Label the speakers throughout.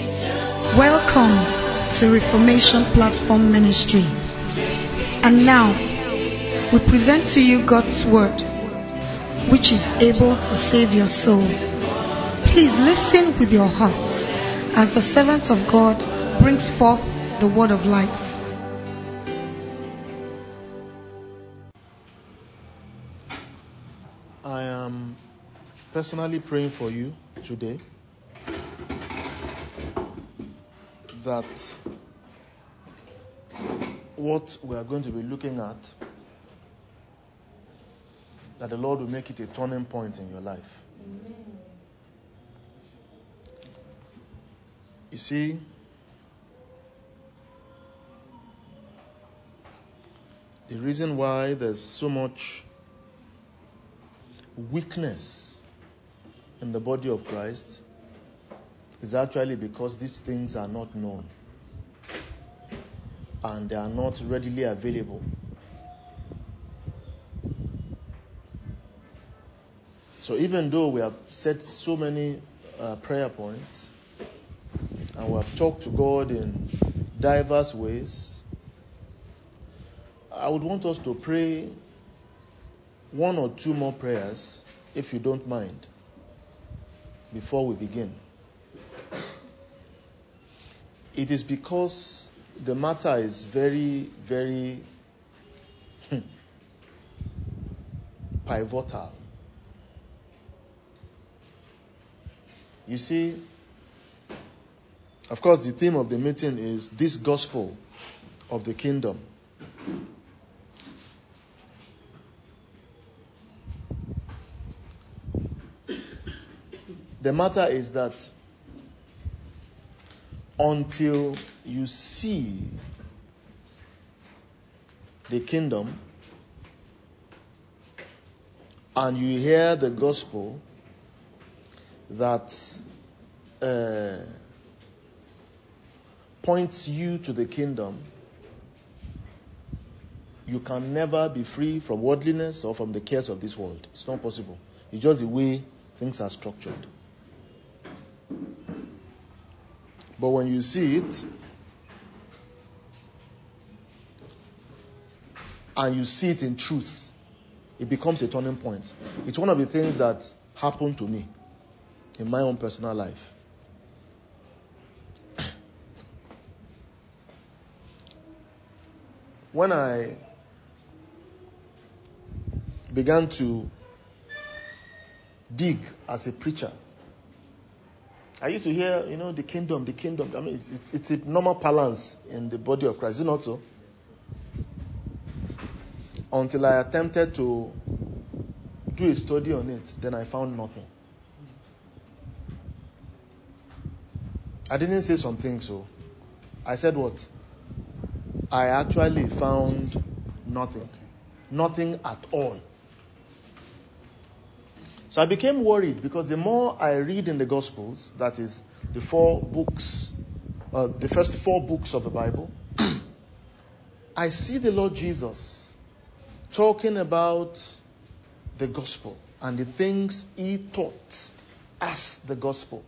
Speaker 1: Welcome to Reformation Platform Ministry. And now, we present to you God's Word, which is able to save your soul. Please listen with your heart as the servant of God brings forth the Word of life.
Speaker 2: I am personally praying for you today that what we are going to be looking at, that the Lord will make it a turning point in your life. Amen. You see, the reason why there's so much weakness in the body of Christ is actually because these things are not known and they are not readily available. So even though we have set so many prayer points and we have talked to God in diverse ways, I would want us to pray one or two more prayers, if you don't mind, before we begin. It is because the matter is very, very pivotal. You see, of course, the theme of the meeting is this gospel of the kingdom. The matter is that until you see the kingdom and you hear the gospel that points you to the kingdom, you can never be free from worldliness or from the cares of this world. It's not possible. It's just the way things are structured. But when you see it, and you see it in truth, it becomes a turning point. It's one of the things that happened to me in my own personal life. When I began to dig as a preacher, I used to hear, the kingdom. I mean, it's a normal balance in the body of Christ. Is it not so? Until I attempted to do a study on it, then I found nothing. I didn't say some things, so I said what? I actually found nothing. Nothing at all. So I became worried because the more I read in the Gospels, that is the 4 books, the first 4 books of the Bible, I see the Lord Jesus talking about the gospel and the things he taught as the gospel.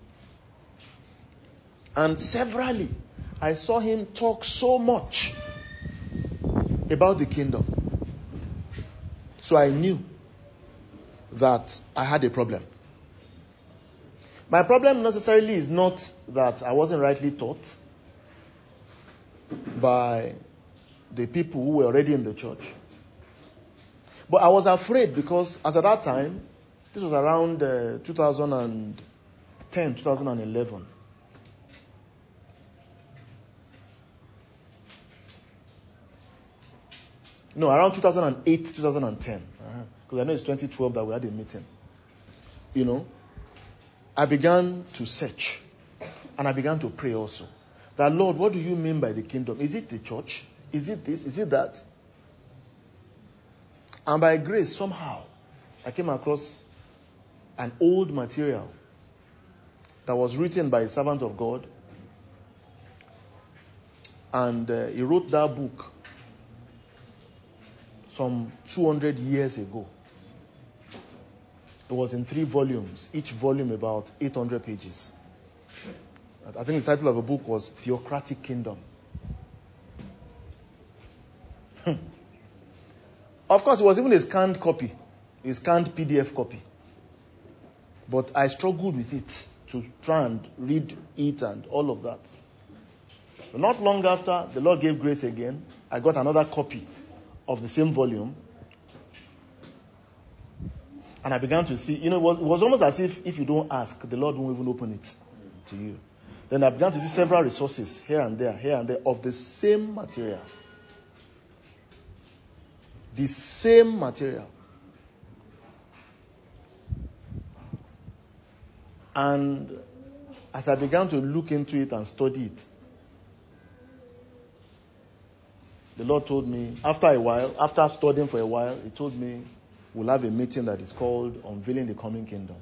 Speaker 2: And severally, I saw him talk so much about the kingdom. So I knew that I had a problem. My problem necessarily is not that I wasn't rightly taught by the people who were already in the church. But I was afraid because as at that time, this was around 2010, 2011. No, around 2008, 2010. Because I know it's 2012 that we had a meeting. I began to search. And I began to pray also. That, Lord, what do you mean by the kingdom? Is it the church? Is it this? Is it that? And by grace, somehow, I came across an old material that was written by a servant of God. And he wrote that book some 200 years ago. It was in 3 volumes, each volume about 800 pages. I think the title of the book was Theocratic Kingdom. Of course, it was even a scanned copy, a scanned PDF copy. But I struggled with it to try and read it and all of that. But not long after, the Lord gave grace again. I got another copy of the same volume. And I began to see, it was almost as if you don't ask, the Lord won't even open it to you. Then I began to see several resources here and there of the same material. The same material. And as I began to look into it and study it, the Lord told me, after studying for a while, He told me, we'll have a meeting that is called Unveiling the Coming Kingdom.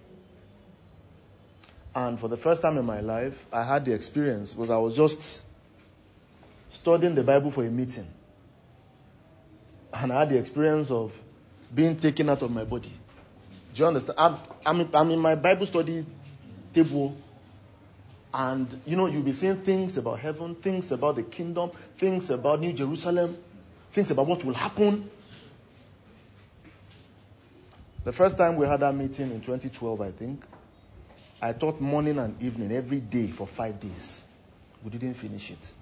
Speaker 2: And for the first time in my life, I had the experience because I was just studying the Bible for a meeting. And I had the experience of being taken out of my body. Do you understand? I'm in my Bible study table, and you'll be seeing things about heaven, things about the kingdom, things about New Jerusalem, things about what will happen. The first time we had that meeting in 2012, I think, I taught morning and evening every day for 5 days. We didn't finish it.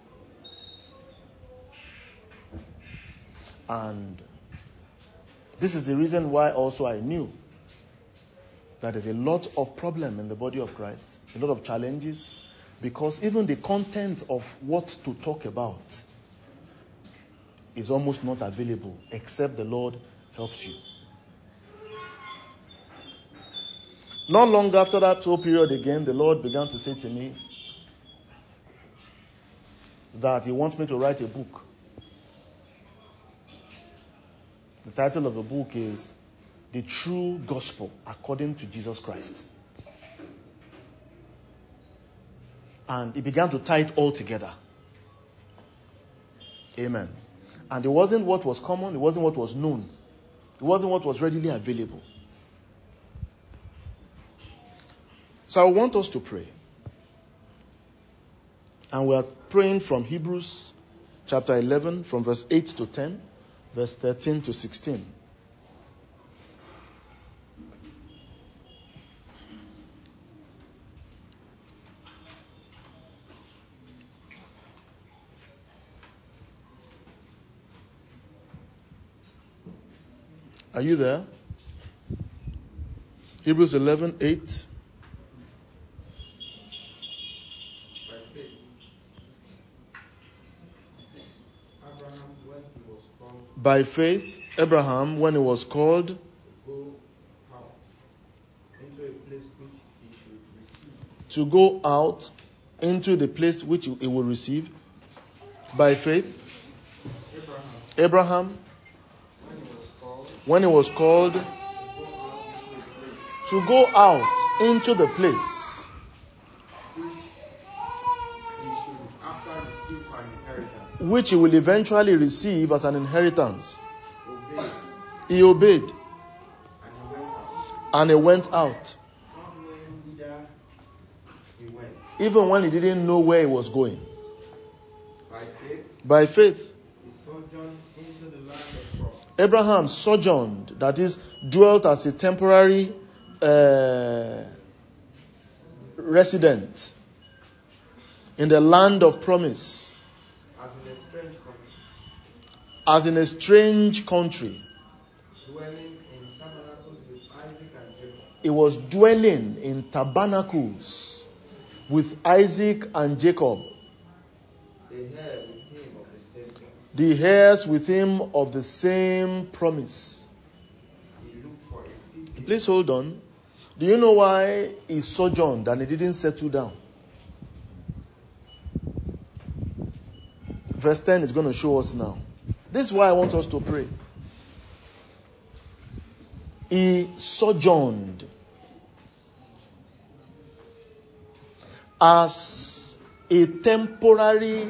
Speaker 2: And this is the reason why also I knew that there's a lot of problem in the body of Christ, a lot of challenges, because even the content of what to talk about is almost not available except the Lord helps you. Not long after that whole period again, the Lord began to say to me that He wants me to write a book. The title of the book is The True Gospel According to Jesus Christ. And He began to tie it all together. Amen. And it wasn't what was common, it wasn't what was known, it wasn't what was readily available. So I want us to pray. And we are praying from Hebrews chapter 11, from verse 8 to 10, verse 13 to 16. Are you there? Hebrews 11, 8. By faith, Abraham, when he was called, to go out into the place which he will receive. By faith, Abraham, when he was called, to go out into the place which he will eventually receive as an inheritance. He obeyed. And he went out. Even when he didn't know where he was going. By faith. Abraham sojourned, that is, dwelt as a temporary resident in the land of promise. As in a strange country. He was dwelling in tabernacles with Isaac and Jacob. The heirs with him of the same promise. Please hold on. Do you know why he sojourned and he didn't settle down? Verse 10 is going to show us now. This is why I want us to pray. He sojourned as a temporary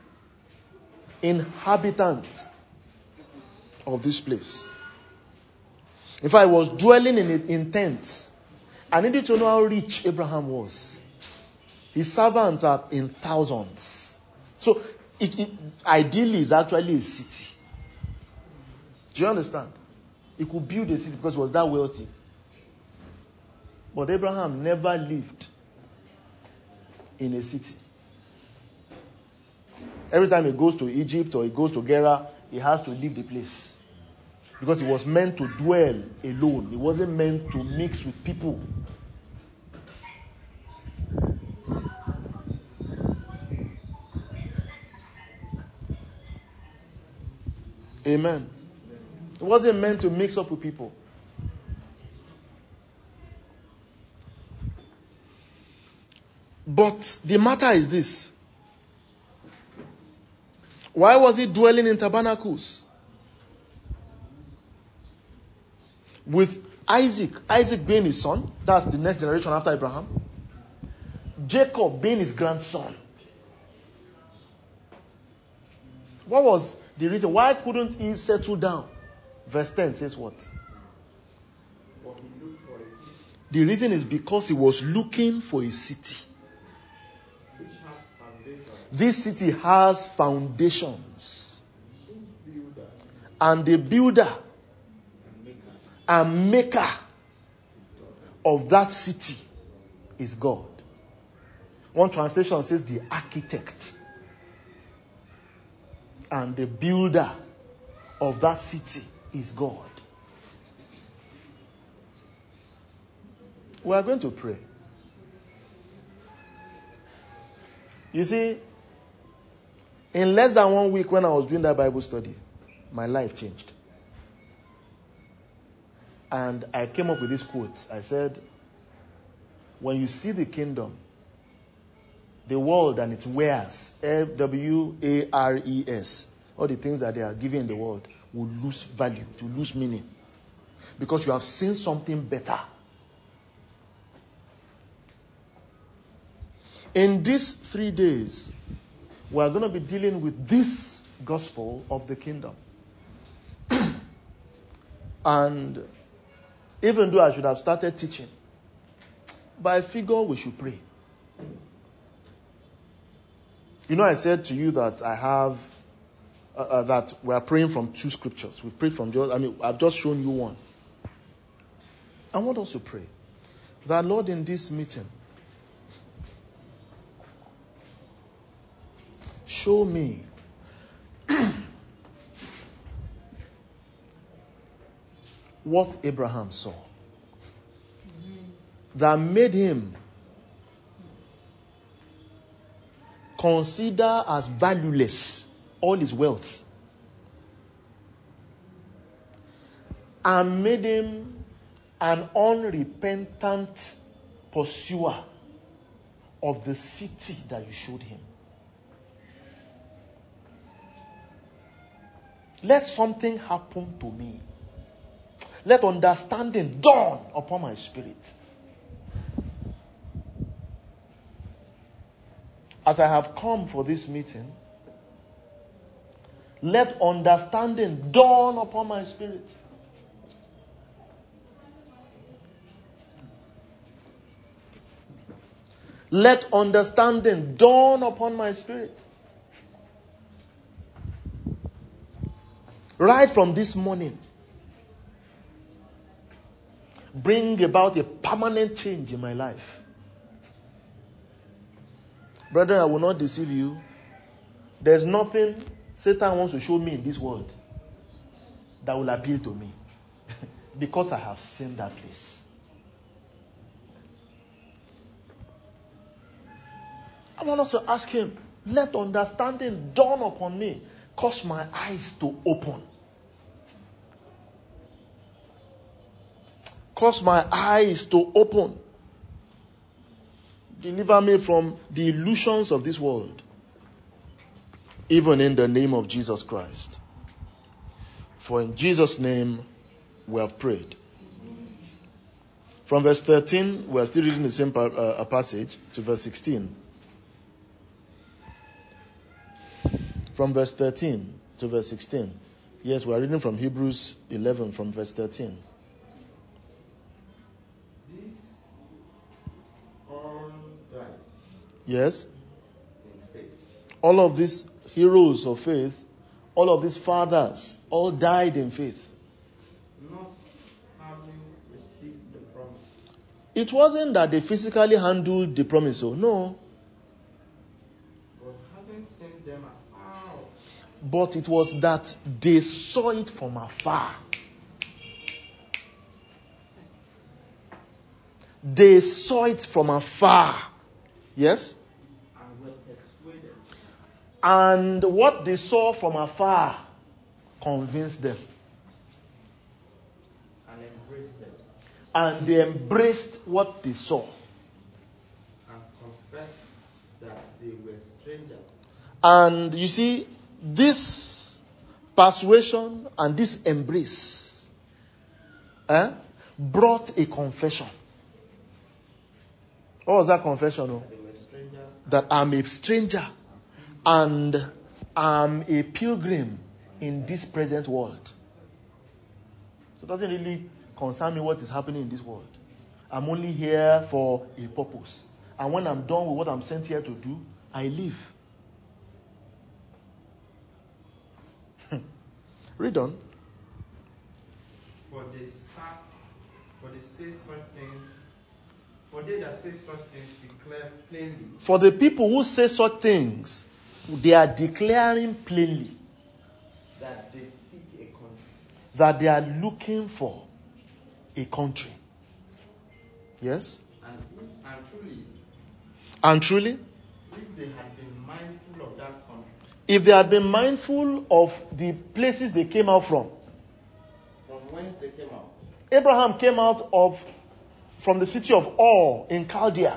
Speaker 2: inhabitant of this place. If I was dwelling in tents, I needed to know how rich Abraham was. His servants are in thousands. So, ideally, it's actually a city. Do you understand? He could build a city because he was that wealthy. But Abraham never lived in a city. Every time he goes to Egypt or he goes to Gerar, he has to leave the place. Because he was meant to dwell alone. He wasn't meant to mix with people. Amen. He wasn't meant to mix up with people. But the matter is this. Why was he dwelling in tabernacles? With Isaac being his son, that's the next generation after Abraham. Jacob being his grandson. What was the reason? Why couldn't he settle down? Verse 10 says what? The reason is because he was looking for a city. This city has foundations. And the builder and maker of that city is God. One translation says the architect. And the builder of that city is God. We are going to pray. You see, in less than 1 week when I was doing that Bible study, my life changed. And I came up with this quote. I said, when you see the kingdom, the world and its wares, wares, all the things that they are giving in the world will lose value, to lose meaning. Because you have seen something better. In these 3 days, we are going to be dealing with this gospel of the kingdom. And even though I should have started teaching, but I figure we should pray. You know, I said to you that I have, that we are praying from 2 scriptures. We've prayed from I've just shown you one. I want us to pray that, Lord, in this meeting, show me what Abraham saw that made him consider as valueless all his wealth, and made him an unrepentant pursuer of the city that you showed him. Let something happen to me. Let understanding dawn upon my spirit. As I have come for this meeting, let understanding dawn upon my spirit. Let understanding dawn upon my spirit. Right from this morning, bring about a permanent change in my life. Brethren, I will not deceive you. There's nothing Satan wants to show me in this world that will appeal to me. Because I have seen that place. I want us to ask him, let understanding dawn upon me. Cause my eyes to open. Cause my eyes to open. Deliver me from the illusions of this world. Even in the name of Jesus Christ. For in Jesus' name we have prayed. From verse 13, we are still reading the same passage to verse 16. From verse 13 to verse 16. Yes, we are reading from Hebrews 11 from verse 13.
Speaker 3: These all died
Speaker 2: Yes?
Speaker 3: in faith.
Speaker 2: All of these heroes of faith, all of these fathers, all died in faith.
Speaker 3: Not having received the promise,
Speaker 2: It wasn't that they physically handled the promise, oh no.
Speaker 3: but having seen them afar off,
Speaker 2: But it was that they saw it from afar. They saw it from afar. Yes?
Speaker 3: and were persuaded,
Speaker 2: And what they saw from afar convinced them.
Speaker 3: and embraced them,
Speaker 2: And they embraced what they saw.
Speaker 3: and confessed that they were strangers.
Speaker 2: And you see, this persuasion and this embrace brought a confession. What was that confession? Oh?
Speaker 3: They were strangers.
Speaker 2: That I'm a stranger and I'm a pilgrim in this present world. So it doesn't really concern me what is happening in this world. I'm only here for a purpose. And when I'm done with what I'm sent here to do, I leave. Read on.
Speaker 3: For they that say such things declare plainly
Speaker 2: For the people who say such things, they are declaring plainly
Speaker 3: that they seek a country.
Speaker 2: that they are looking for a country. Yes?
Speaker 3: And
Speaker 2: And truly,
Speaker 3: if they had been mindful of that country,
Speaker 2: if they had been mindful of the places they came out from
Speaker 3: whence they came out,
Speaker 2: Abraham came out from the city of Ur in Chaldea.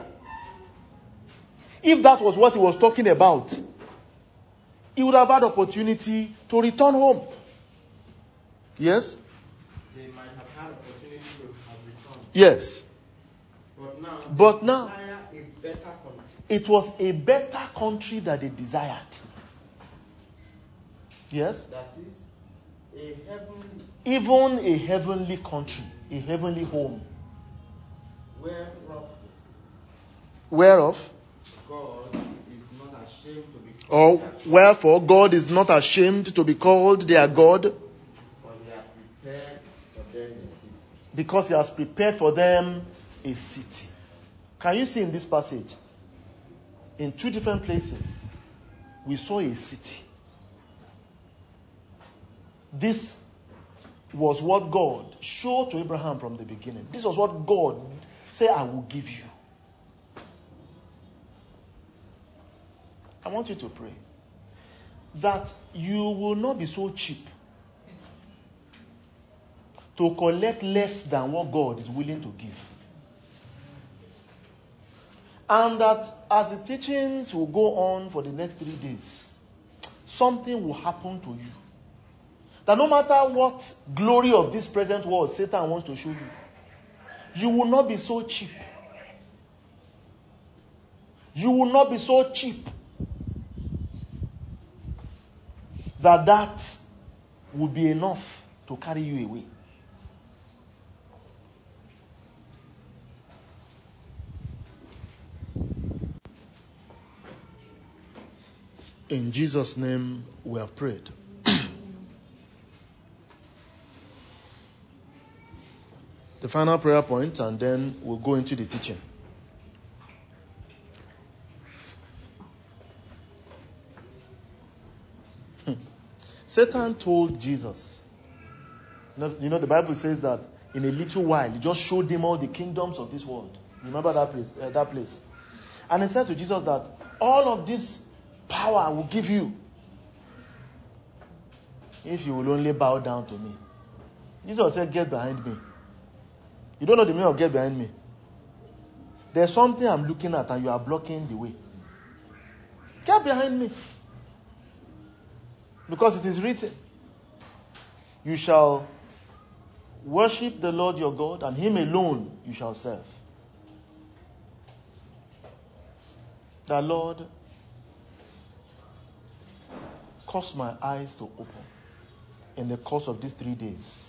Speaker 2: If that was what he was talking about, he would have had opportunity to return home. Yes?
Speaker 3: they might have had opportunity to have returned.
Speaker 2: Yes.
Speaker 3: But now, they desire a better country.
Speaker 2: It was a better country that they desired. Yes?
Speaker 3: That is a heavenly,
Speaker 2: Even a heavenly country, a heavenly home. Whereof
Speaker 3: God is not ashamed to be called
Speaker 2: or
Speaker 3: their God,
Speaker 2: wherefore God is not ashamed to be called their God,
Speaker 3: for He has prepared for them a city.
Speaker 2: because he has prepared for them a city. Can you see in this passage? In two different places, we saw a city. This was what God showed to Abraham from the beginning. This was what God said, I will give you. I want you to pray that you will not be so cheap to collect less than what God is willing to give. And that as the teachings will go on for the next 3 days, something will happen to you. That no matter what glory of this present world Satan wants to show you, you will not be so cheap. You will not be so cheap that will be enough to carry you away. In Jesus' name we have prayed. The final prayer point, and then we'll go into the teaching. Satan told Jesus, you know the Bible says that in a little while he just showed him all the kingdoms of this world. Remember that place? And he said to Jesus that all of this power I will give you if you will only bow down to me. Jesus said, get behind me. You don't know the meaning of get behind me. There's something I'm looking at and you are blocking the way. Get behind me. Because it is written, you shall worship the Lord your God, and him alone you shall serve. The Lord caused my eyes to open in the course of these 3 days.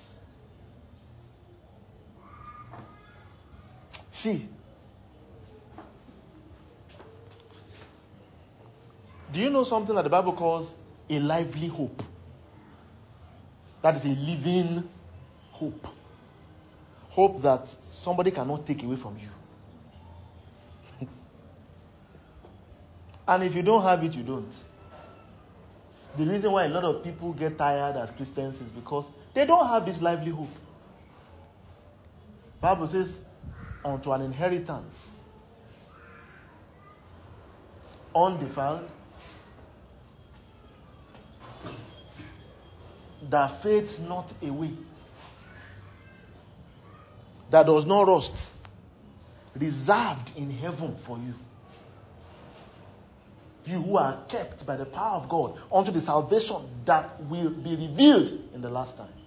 Speaker 2: See, Do you know something that the Bible calls a lively hope? That is a living hope. Hope that somebody cannot take away from you. And if you don't have it, you don't. The reason why a lot of people get tired as Christians is because they don't have this lively hope. The Bible says, unto an inheritance undefiled, that fades not away, that does not rust, reserved in heaven for you. You who are kept by the power of God unto the salvation that will be revealed in the last time.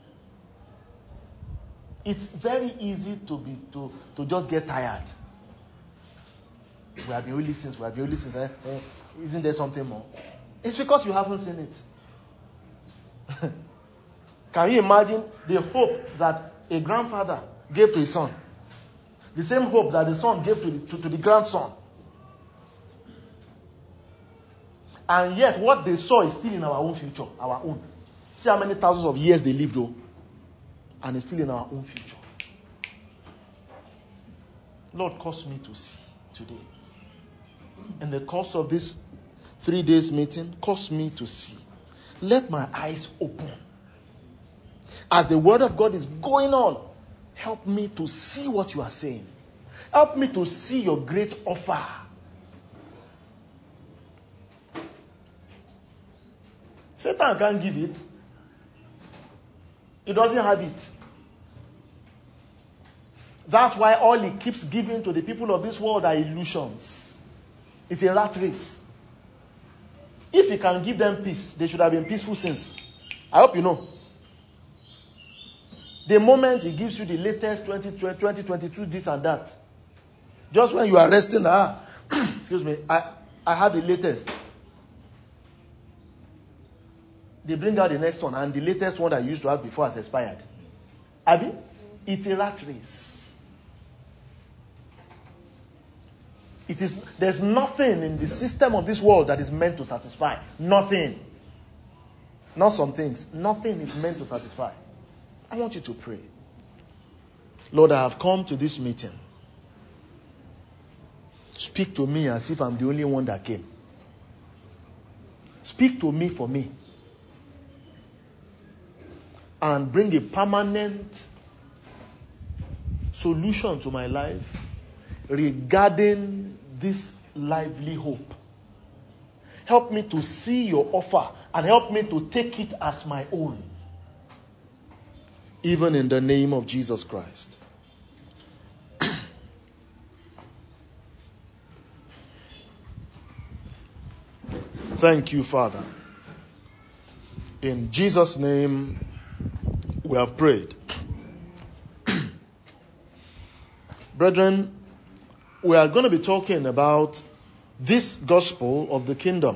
Speaker 2: It's very easy to just get tired. We have been only since. Isn't there something more? It's because you haven't seen it. Can you imagine the hope that a grandfather gave to his son? The same hope that the son gave to the grandson. And yet what they saw is still in our own future, our own. See how many thousands of years they lived, though. And it's still in our own future. Lord, cause me to see today. In the course of this 3 days meeting, cause me to see. Let my eyes open. As the word of God is going on, help me to see what you are saying. Help me to see your great offer. Satan can't give it. He doesn't have it. That's why all he keeps giving to the people of this world are illusions. It's a rat race. If he can give them peace, they should have been peaceful since. I hope you know. The moment he gives you the latest 2022, this and that, just when you are resting, excuse me, I have the latest. They bring out the next one, and the latest one that you used to have before has expired. Abi, it's a rat race. There's nothing in the system of this world that is meant to satisfy. Nothing. Not some things. Nothing is meant to satisfy. I want you to pray. Lord, I have come to this meeting. Speak to me as if I'm the only one that came. Speak to me for me. And bring a permanent solution to my life regarding this lively hope. Help me to see your offer and help me to take it as my own. Even in the name of Jesus Christ. Thank you, Father. In Jesus' name, we have prayed. Brethren, we are going to be talking about this gospel of the kingdom.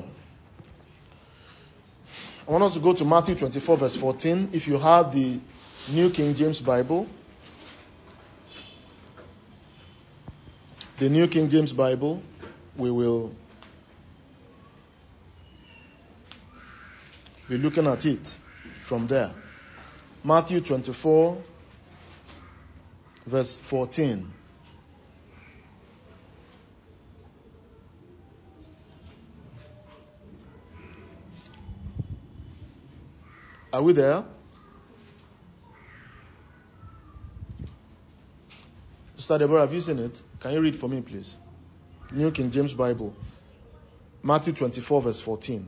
Speaker 2: I want us to go to Matthew 24 verse 14. If you have the New King James Bible. The New King James Bible, we will be looking at it from there. Matthew 24 verse 14. Are we there? Sister Deborah, have you seen it? Can you read for me, please? New King James Bible. Matthew 24 verse 14.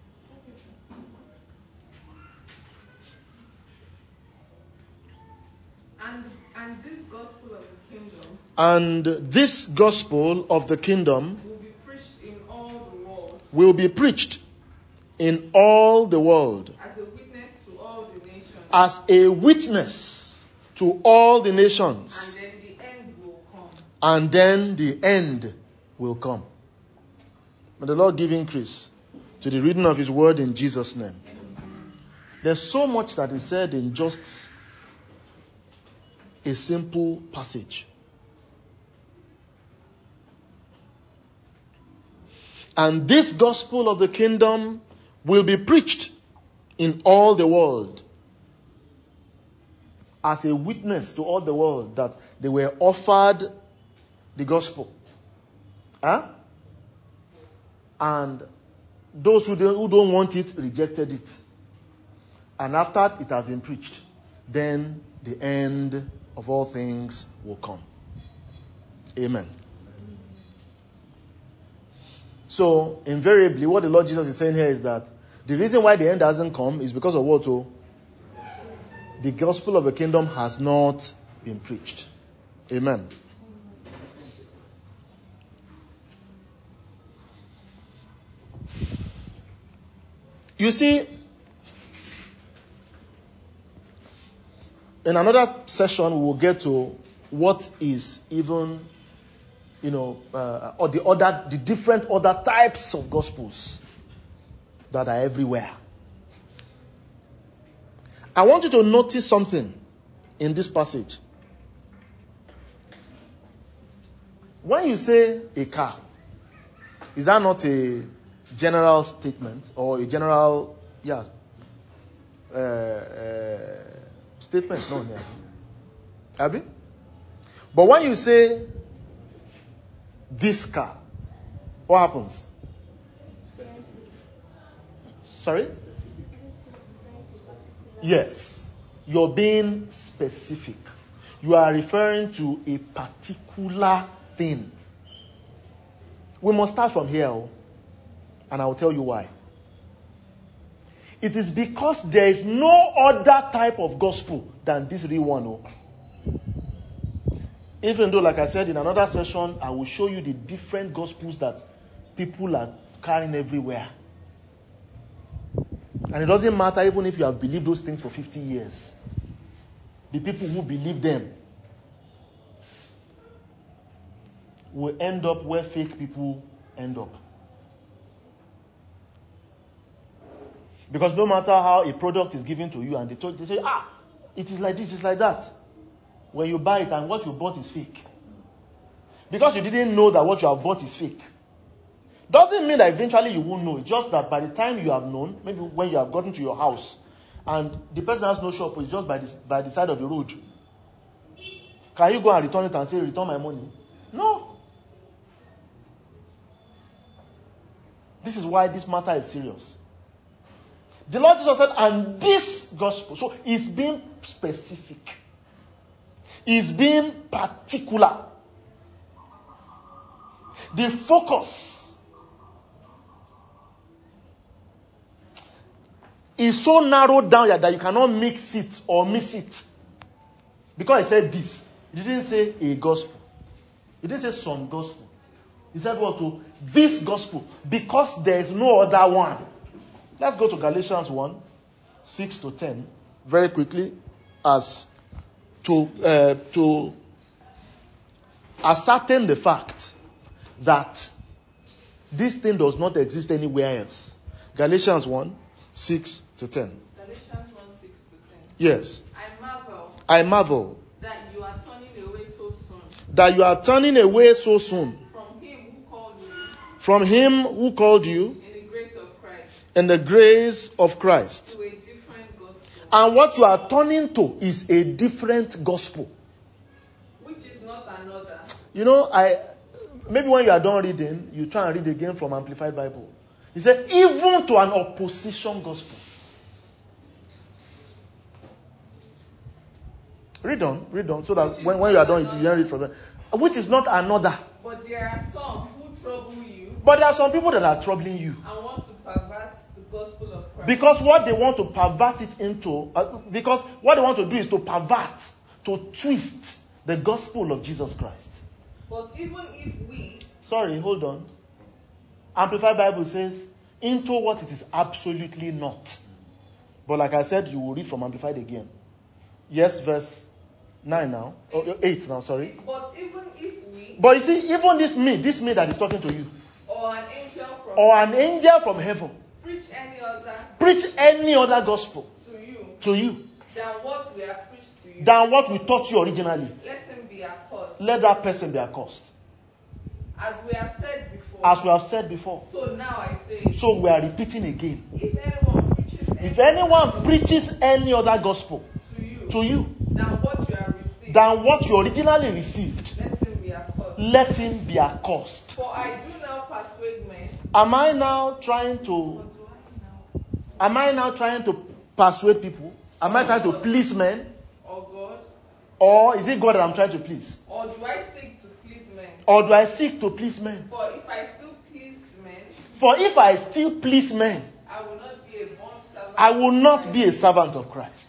Speaker 4: And this gospel of the kingdom.
Speaker 2: And this gospel of the kingdom
Speaker 4: Will be preached in all the world.
Speaker 2: Will be preached in all the world.
Speaker 4: As a witness to all the nations.
Speaker 2: As a witness to all the nations.
Speaker 4: And then the end will come.
Speaker 2: And then the end will come. May the Lord give increase to the reading of His word in Jesus' name. There's so much that is said in just a simple passage. And this gospel of the kingdom will be preached in all the world as a witness to all the world that they were offered the gospel. And those who don't want it rejected it. And after it has been preached, then the end of all things will come. Amen. So, invariably, what the Lord Jesus is saying here is that the reason why the end hasn't come is because of what? The gospel of the kingdom has not been preached. Amen. You see, in another session, we will get to what is even, or the different other types of gospels that are everywhere. I want you to notice something in this passage. When you say a car, is that not a general statement or a general, statement? No, Abby? But when you say this car, what happens? Sorry? Yes. You're being specific. You are referring to a particular thing. We must start from here, and I will tell you why. It is because there is no other type of gospel than this real one. Even though, like I said, in another session, I will show you the different gospels that people are carrying everywhere. And it doesn't matter even if you have believed those things for 50 years. The people who believe them will end up where fake people end up. Because no matter how a product is given to you and they say, it is like this, it's like that. When you buy it and what you bought is fake. Because you didn't know that what you have bought is fake. Doesn't mean that eventually you won't know. It's just that by the time you have known, maybe when you have gotten to your house, and the person has no shop, it's just by the side of the road. Can you go and return it and say, return my money? No. This is why this matter is serious. The Lord Jesus said, and this gospel, so it's being specific. It's being particular. The focus is so narrowed down here that you cannot mix it or miss it. Because he said this. He didn't say a gospel. He didn't say some gospel. He said what? This gospel. Because there is no other one. Let's go to Galatians 1, 6 to 10, very quickly, as to ascertain the fact that this thing does not exist anywhere else. Galatians 1, 6 to 10.
Speaker 4: Galatians 1, 6 to 10.
Speaker 2: Yes.
Speaker 4: I marvel that you are turning away so soon. From him who called you. In the grace of Christ. To a different gospel.
Speaker 2: And what you are turning to is a different gospel.
Speaker 4: Which is not another.
Speaker 2: Maybe when you are done reading, you try and read again from Amplified Bible. He said, even to an opposition gospel. Read on, so that when you are done, you can read from them. Which is not another.
Speaker 4: But there are some who trouble you.
Speaker 2: But there are some people that are troubling you.
Speaker 4: And want to pervert the gospel of Christ.
Speaker 2: Because what they want to pervert it into, because what they want to do is to pervert, to twist the gospel of Jesus Christ.
Speaker 4: But even if we...
Speaker 2: Sorry, hold on. Amplified Bible says, into what it is absolutely not. But like I said, you will read from Amplified again. Yes, verse 9 now. 8 now, sorry.
Speaker 4: But even if we...
Speaker 2: But you see, even this me that is talking to you.
Speaker 4: Or an angel from
Speaker 2: heaven.
Speaker 4: Preach any other
Speaker 2: gospel.
Speaker 4: To you. Than what we have preached to you. Than
Speaker 2: what we taught you originally.
Speaker 4: Let him be accursed.
Speaker 2: Let that person be accursed.
Speaker 4: As we have said before.
Speaker 2: As we have said before.
Speaker 4: So now I say.
Speaker 2: So we are repeating again.
Speaker 4: If anyone preaches
Speaker 2: any other gospel
Speaker 4: to you
Speaker 2: than what you originally received,
Speaker 4: let him be accursed.
Speaker 2: For
Speaker 4: I do now persuade men.
Speaker 2: Am I now trying to persuade people? Am I trying to please men?
Speaker 4: Or God?
Speaker 2: Or is it God that I'm trying to please?
Speaker 4: Or do I seek to please men?
Speaker 2: Or do I seek to please men?
Speaker 4: For if I still please men,
Speaker 2: I will not be a servant of Christ.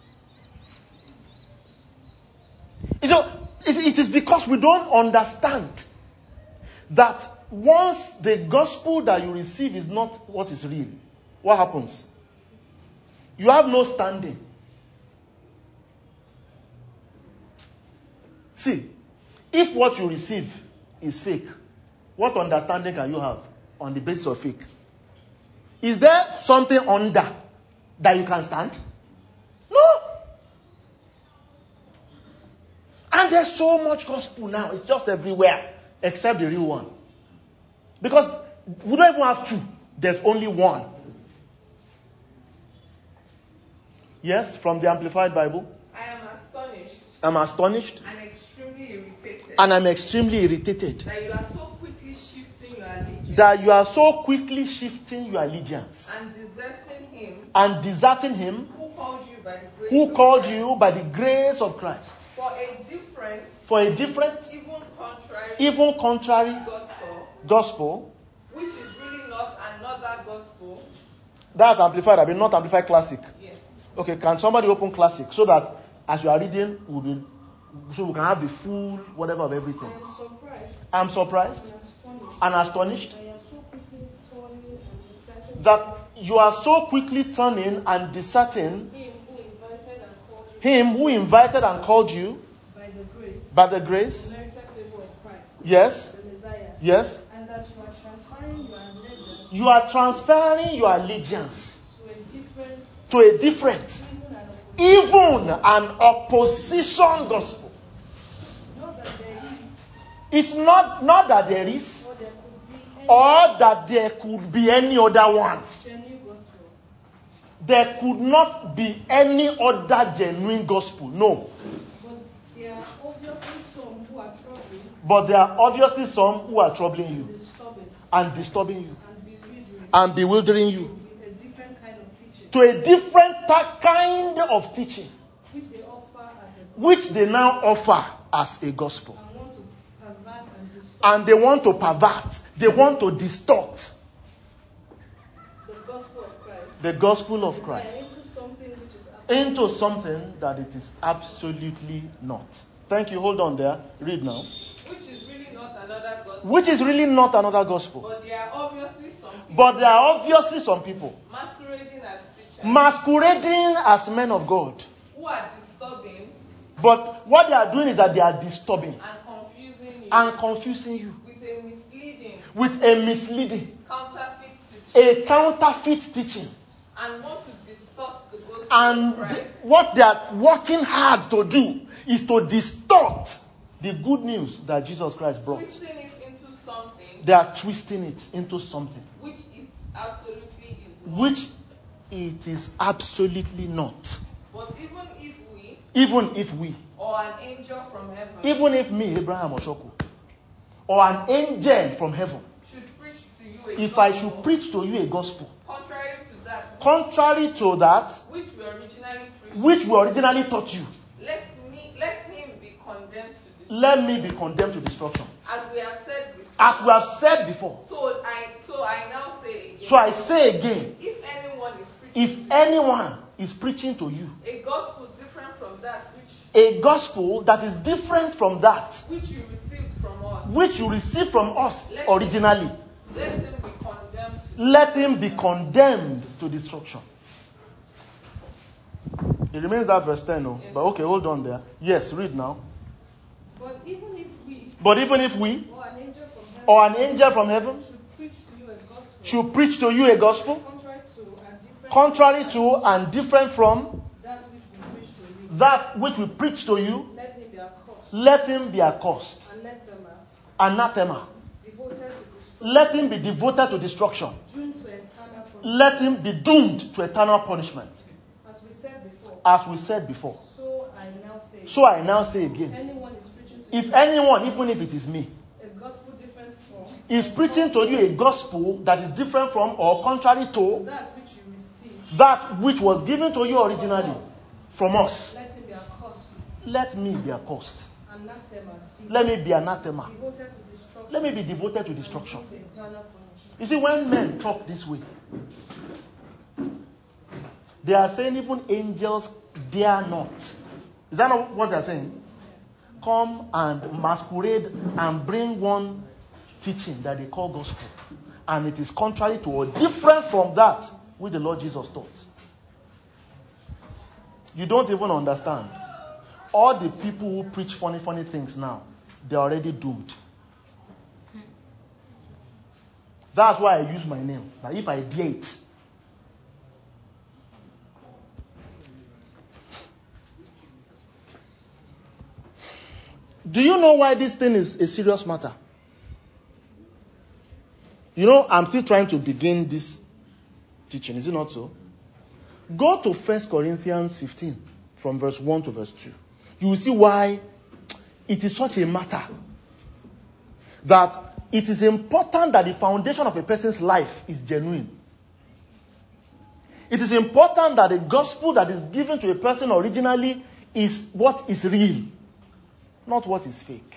Speaker 2: So, it is because we don't understand that once the gospel that you receive is not what is real, what happens? You have no standing. See, if what you receive is fake, what understanding can you have on the basis of fake? Is there something under that you can stand? No. And there's so much gospel now. It's just everywhere except the real one. Because we don't even have two. There's only one. Yes, from the Amplified Bible.
Speaker 4: I am astonished.
Speaker 2: I'm astonished.
Speaker 4: And extremely irritated.
Speaker 2: And I'm extremely irritated.
Speaker 4: That you are so quickly shifting your allegiance.
Speaker 2: That you are so quickly shifting your allegiance.
Speaker 4: And deserting him.
Speaker 2: Who called you by the grace of Christ.
Speaker 4: For a different,
Speaker 2: even contrary gospel,
Speaker 4: which is really not another gospel.
Speaker 2: That's Amplified, I mean not Amplified Classic.
Speaker 4: Yes.
Speaker 2: Okay, can somebody open Classic so that as you are reading, so we can have the full whatever of everything. I'm surprised and astonished that you are so quickly turning and deserting him who invited and called you by the grace. Yes. Yes.
Speaker 5: And that
Speaker 2: you are transferring your allegiance to a different, even an opposition gospel. It's not that there is, or that there could be any other one. There could not be any other genuine gospel. No. But there are obviously some who are troubling you and disturbing you and bewildering you to a different kind of teaching, which they now offer as a gospel. And they want to pervert, they want to distort the gospel of Christ into something that it is absolutely not. Thank you. Hold on there. Read now.
Speaker 4: Which is really not another gospel.
Speaker 2: Which is really not another gospel.
Speaker 4: But there are obviously some people.
Speaker 2: But there are obviously some people.
Speaker 4: Masquerading as teachers.
Speaker 2: Masquerading as men of God.
Speaker 4: Who are disturbing.
Speaker 2: But what they are doing is that they are disturbing.
Speaker 4: And confusing you.
Speaker 2: With a misleading.
Speaker 4: Counterfeit teaching.
Speaker 2: A counterfeit teaching.
Speaker 4: And want to distort the gospel
Speaker 2: and
Speaker 4: of Christ.
Speaker 2: What they are working hard to do is to distort the good news that Jesus Christ brought.
Speaker 4: Twisting it into something.
Speaker 2: They are twisting it into something.
Speaker 4: Which it absolutely is not.
Speaker 2: Which it is absolutely not.
Speaker 4: But
Speaker 2: even if we.
Speaker 4: Or an angel from heaven.
Speaker 2: Even if me, Abraham Oshoko. Or an angel from heaven.
Speaker 4: Should preach to you
Speaker 2: if I should preach to you a gospel.
Speaker 4: Contrary to that.
Speaker 2: Which we originally taught you.
Speaker 4: Let him be condemned to destruction.
Speaker 2: Let me be condemned to destruction.
Speaker 4: As we have said before. So I now say again.
Speaker 2: So I say again.
Speaker 4: If anyone
Speaker 2: is preaching to you
Speaker 4: a gospel different from that
Speaker 2: a gospel that is different from that
Speaker 4: which you received from us
Speaker 2: originally, let him be condemned to destruction. It remains that verse 10, no? Yes. But okay, hold on there. Yes, read now.
Speaker 5: But even if we
Speaker 2: or an angel from heaven should preach to you a gospel contrary to and different from that which we preach to you, let him be accursed. Anathema. Let him be devoted to destruction.
Speaker 5: Doomed to eternal punishment.
Speaker 2: Let him be doomed to eternal punishment.
Speaker 5: As we said before.
Speaker 2: As we said before.
Speaker 5: So I now say
Speaker 2: again.
Speaker 5: Anyone is preaching to
Speaker 2: if
Speaker 5: you
Speaker 2: anyone, even if it is me,
Speaker 5: a gospel different from
Speaker 2: is preaching to you a gospel that is different from or contrary to
Speaker 5: that which you received,
Speaker 2: that which was given to you originally from us,
Speaker 5: let him be accursed.
Speaker 2: let me be accursed.
Speaker 5: Anathema.
Speaker 2: Let me be anathema.
Speaker 5: Devoted to destruction.
Speaker 2: Let me be devoted to destruction.
Speaker 5: And to eternal punishment.
Speaker 2: You see, when men talk this way, they are saying even angels dare not. Is that not what they are saying? Come and masquerade and bring one teaching that they call gospel. And it is contrary to or different from that which the Lord Jesus taught. You don't even understand. All the people who preach funny things now, they're already doomed. That's why I use my name. That if I dare it, do you know why this thing is a serious matter? You know, I'm still trying to begin this teaching. Is it not so? Go to 1 Corinthians 15 from verse 1 to verse 2. You will see why it is such a matter that it is important that the foundation of a person's life is genuine. It is important that the gospel that is given to a person originally is what is real, not what is fake.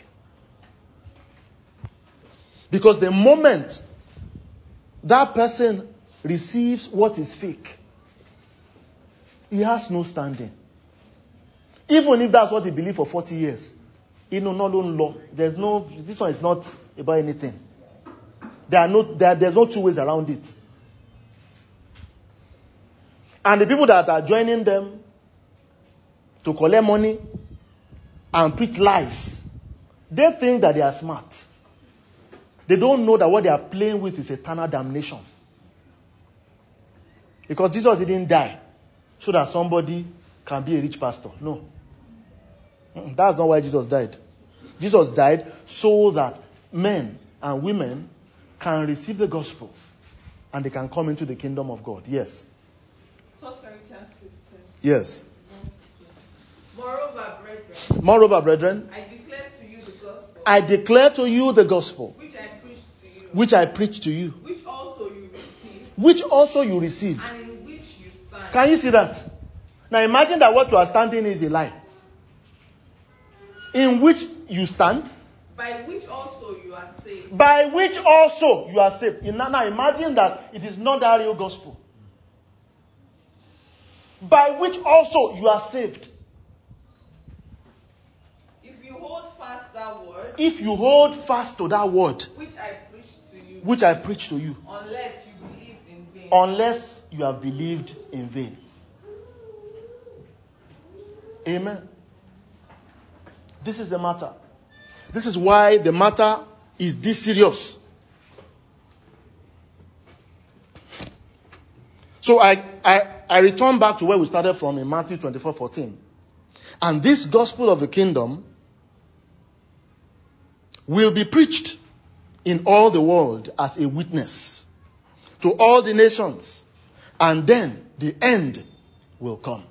Speaker 2: Because the moment that person receives what is fake, he has no standing. Even if that's what he believed for 40 years. There's no, this one is not about anything. There's no two ways around it. And the people that are joining them to collect money and preach lies, they think that they are smart. They don't know that what they are playing with is eternal damnation. Because Jesus didn't die so that somebody can be a rich pastor. No. That's not why Jesus died. Jesus died so that men and women can receive the gospel and they can come into the kingdom of God. Yes.
Speaker 5: 1 Corinthians 15.
Speaker 2: Yes.
Speaker 5: Moreover, brethren,
Speaker 2: I
Speaker 5: declare to you the gospel.
Speaker 2: I declare to you the gospel.
Speaker 5: Which I preached to you.
Speaker 2: Which I preached to you.
Speaker 5: Which also you received.
Speaker 2: Which also you received.
Speaker 5: And in which you stand.
Speaker 2: Can you see that? Now imagine that what you are standing is a lie. In which you stand.
Speaker 5: By which also you are saved.
Speaker 2: By which also you are saved. Now imagine that it is not the real gospel. By which also you are saved.
Speaker 5: If you hold fast that word.
Speaker 2: If you hold fast to that word.
Speaker 5: Which I preached to you.
Speaker 2: Which I preached to you.
Speaker 5: Unless you believed in vain.
Speaker 2: Unless you have believed in vain. Amen. This is the matter. This is why the matter is this serious. So I return back to where we started from in Matthew 24:14. And this gospel of the kingdom will be preached in all the world as a witness to all the nations. And then the end will come.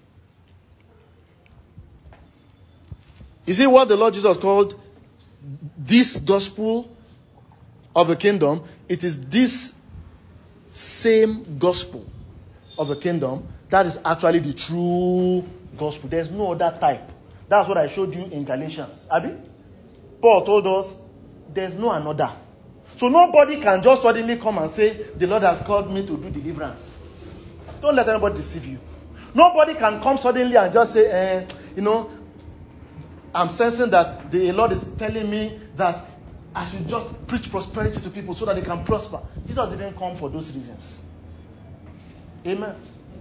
Speaker 2: You see what the Lord Jesus called this gospel of the kingdom? It is this same gospel of the kingdom that is actually the true gospel. There's no other type. That's what I showed you in Galatians. Abi? Paul told us there's no another. So nobody can just suddenly come and say, the Lord has called me to do deliverance. Don't let anybody deceive you. Nobody can come suddenly and just say, I'm sensing that the Lord is telling me that I should just preach prosperity to people so that they can prosper. Jesus didn't come for those reasons. Amen.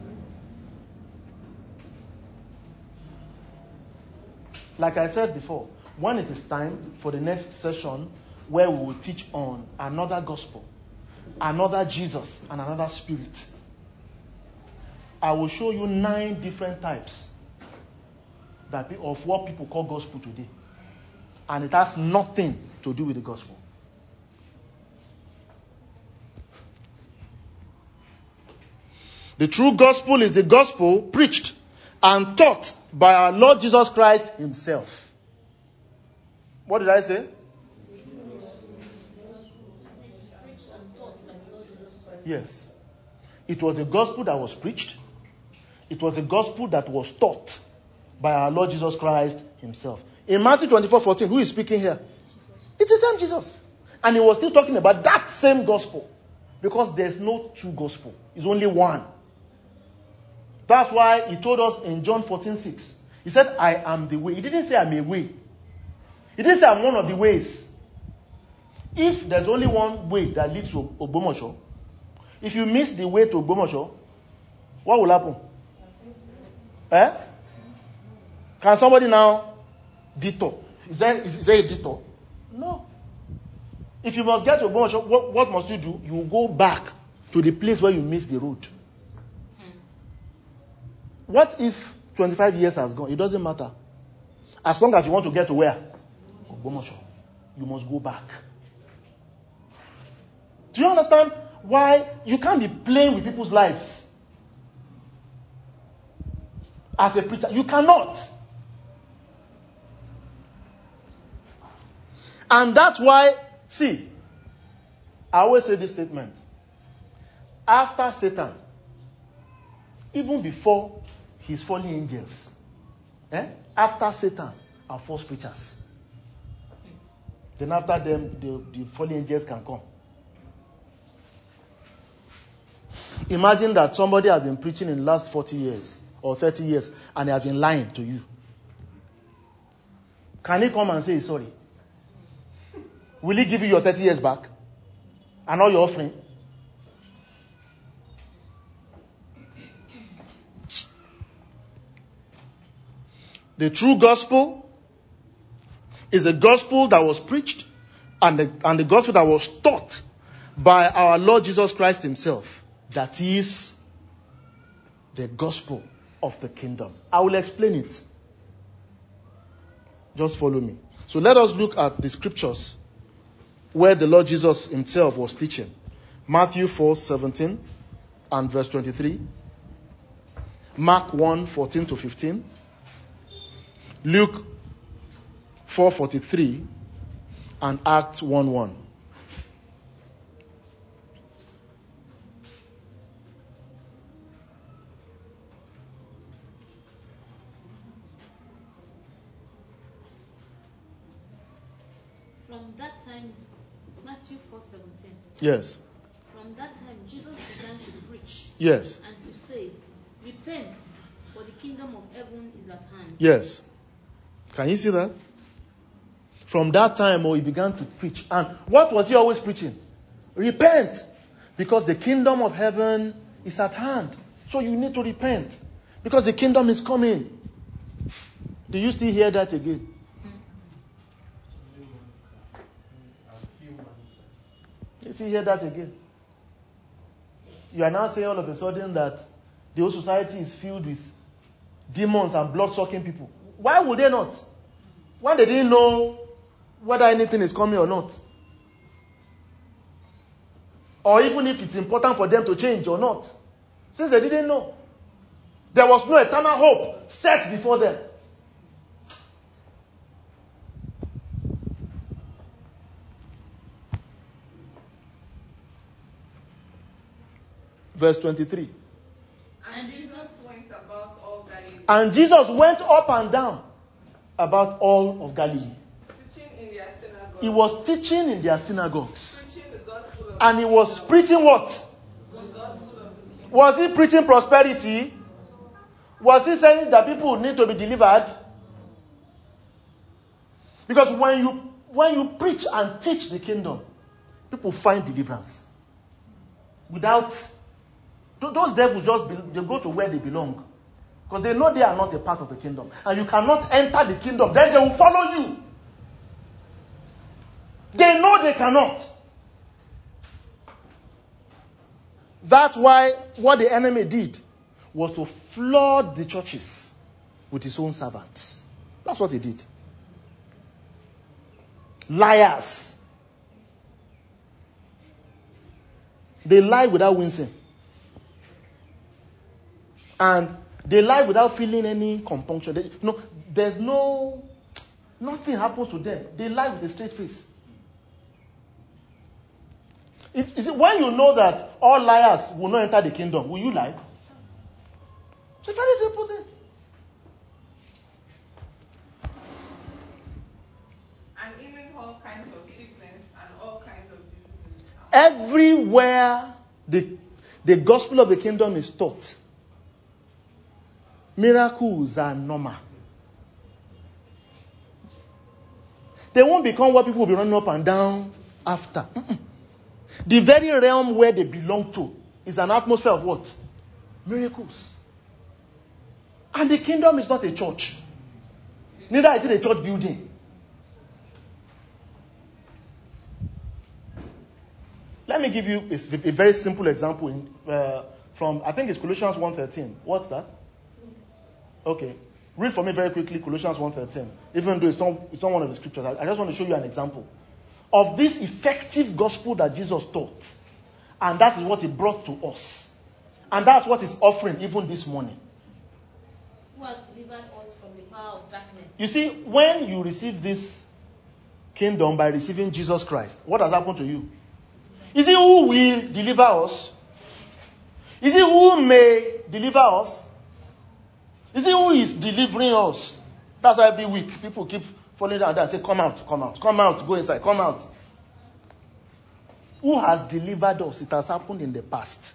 Speaker 2: Like I said before, when it is time for the next session where we will teach on another gospel, another Jesus, and another spirit, I will show you 9 different types of what people call gospel today. And it has nothing to do with the gospel. The true gospel is the gospel preached and taught by our Lord Jesus Christ himself. What did I say? Yes. It was a gospel that was preached. It was a gospel that was taught by our Lord Jesus Christ himself. In Matthew 24:14, who is speaking here? It's the same Jesus. And he was still talking about that same gospel. Because there's no two gospel. It's only one. That's why he told us in John 14:6. He said, I am the way. He didn't say I'm a way. He didn't say I'm one of the ways. If there's only one way that leads to Ogbomosho, if you miss the way to Ogbomosho, what will happen? Can somebody now detour? Is there a detour? No. If you must get to Ogbomosho, what must you do? You go back to the place where you missed the road. What if 25 years has gone? It doesn't matter. As long as you want to get to where? Ogbomosho. You must go back. Do you understand why you can't be playing with people's lives? As a preacher, you cannot. And that's why, see, I always say this statement. After Satan, even before his fallen angels, after Satan are false preachers. Then after them, the fallen angels can come. Imagine that somebody has been preaching in the last 40 years or 30 years and he has been lying to you. Can he come and say sorry? Will he give you your 30 years back? And all your offering? The true gospel is a gospel that was preached and the gospel that was taught by our Lord Jesus Christ himself. That is the gospel of the kingdom. I will explain it. Just follow me. So let us look at the scriptures where the Lord Jesus himself was teaching. Matthew 4:17 and verse 23. Mark 1:14-15. Luke 4:43 and Acts 1:1.
Speaker 6: From that time, Matthew 4:17.
Speaker 2: Yes.
Speaker 6: From that time, Jesus began to preach.
Speaker 2: Yes.
Speaker 6: And to say, repent, for the kingdom of heaven is at hand.
Speaker 2: Yes. Can you see that? From that time, he began to preach. And what was he always preaching? Repent, because the kingdom of heaven is at hand. So you need to repent, because the kingdom is coming. Do you still hear that again? You still hear that again? You are now saying all of a sudden that the whole society is filled with demons and blood-sucking people. Why would they not? Why they didn't know whether anything is coming or not? Or even if it's important for them to change or not. Since they didn't know. There was no eternal hope set before them. Verse 23.
Speaker 5: And Jesus went about all Galilee.
Speaker 2: And Jesus went up and down about all of Galilee.
Speaker 5: Teaching in their synagogues.
Speaker 2: He was teaching in their synagogues.
Speaker 5: Preaching the gospel of
Speaker 2: And he was preaching what?
Speaker 5: the gospel of the kingdom.
Speaker 2: Was he preaching prosperity? Was he saying that people need to be delivered? Because when you preach and teach the kingdom, people find deliverance. Without those devils, they go to where they belong. Because they know they are not a part of the kingdom. And you cannot enter the kingdom. Then they will follow you. They know they cannot. That's why what the enemy did was to flood the churches with his own servants. That's what he did. Liars. They lie without wincing. And they lie without feeling any compunction. Nothing happens to them. They lie with a straight face. Is it when you know that all liars will not enter the kingdom, will you lie? It's a very simple thing.
Speaker 5: And even all kinds of sickness and all kinds of diseases.
Speaker 2: Everywhere the gospel of the kingdom is taught, miracles are normal. They won't become what people will be running up and down after. The very realm where they belong to is an atmosphere of what? Miracles. And the kingdom is not a church. Neither is it a church building. Let me give you a very simple example from, I think it's Colossians 1:13. What's that? Okay. Read for me very quickly Colossians 1:13. Even though it's not one of the scriptures. I just want to show you an example of this effective gospel that Jesus taught. And that is what he brought to us. And that's what he's offering even this morning.
Speaker 6: Who has delivered us from the power of darkness.
Speaker 2: You see, when you receive this kingdom by receiving Jesus Christ, what has happened to you? Is it who will deliver us? Is it who may deliver us? Is it who is delivering us? That's why every week people keep falling down there and say, come out, come out, come out, go inside, come out. Who has delivered us? It has happened in the past.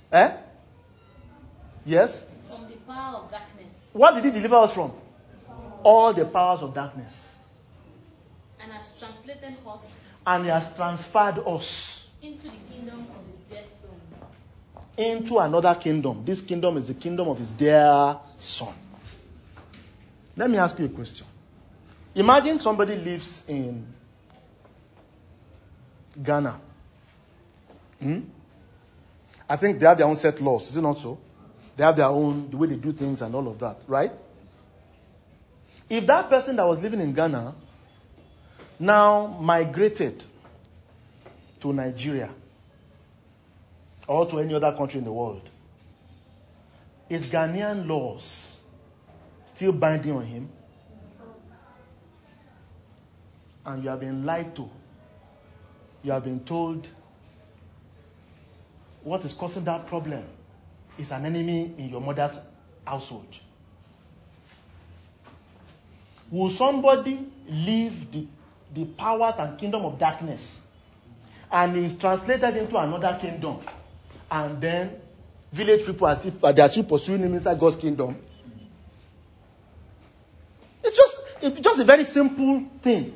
Speaker 2: Yes?
Speaker 6: From the power of darkness.
Speaker 2: What did he deliver us from? All the powers of darkness.
Speaker 6: And has translated us.
Speaker 2: And he has transferred us.
Speaker 6: Into the kingdom of his dear son.
Speaker 2: Into another kingdom. This kingdom is the kingdom of his dear son. Let me ask you a question. Imagine somebody lives in Ghana. I think they have their own set laws. Is it not so? They have their own, the way they do things and all of that, right? If that person that was living in Ghana now migrated to Nigeria or to any other country in the world, is Ghanaian laws still binding on him? And you have been lied to. You have been told what is causing that problem is an enemy in your mother's household. Will somebody leave the powers and kingdom of darkness and is translated into another kingdom, and then village people are still pursuing him inside God's kingdom? It's just a very simple thing.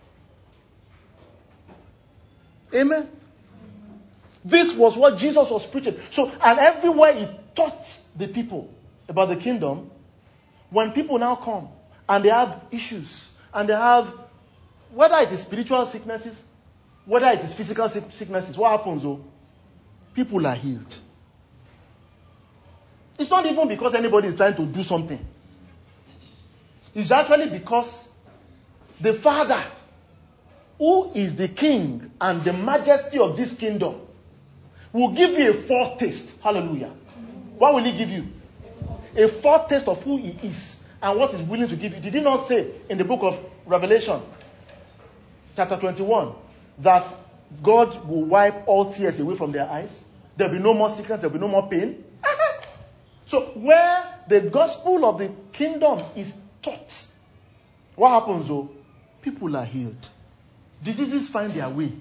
Speaker 2: Amen. This was what Jesus was preaching. So, and everywhere he taught the people about the kingdom, when people now come and they have issues, and they have, whether it is spiritual sicknesses, whether it is physical sicknesses, what happens? People are healed. It's not even because anybody is trying to do something. It's actually because the Father, who is the King and the majesty of this kingdom, will give you a foretaste. Hallelujah. What will he give you? A foretaste of who he is and what he's willing to give you. Did he not say in the book of Revelation, chapter 21, that God will wipe all tears away from their eyes? There will be no more sickness, there will be no more pain. So where the gospel of the kingdom is taught, what happens? People are healed. Diseases find their way.